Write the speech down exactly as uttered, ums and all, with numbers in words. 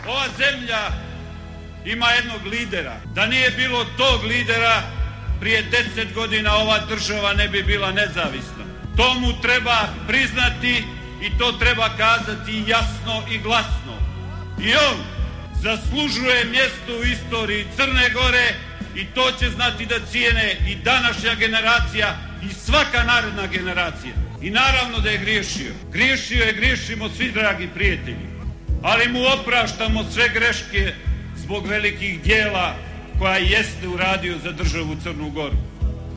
Ova zemlja ima jednog lidera. Da nije bilo tog lidera, prije deset godina ova država ne bi bila nezavisna. To mu treba priznati i to treba kazati jasno i glasno. I on zaslužuje mjesto u istoriji Crne Gore i to će znati da cijene i današnja generacija i svaka naredna generacija. I naravno da je griješio. Griješio je, griješimo svi, dragi prijatelji. Ali mu opraštamo sve greške zbog velikih dijela koja jeste uradio za državu Crnu Goru.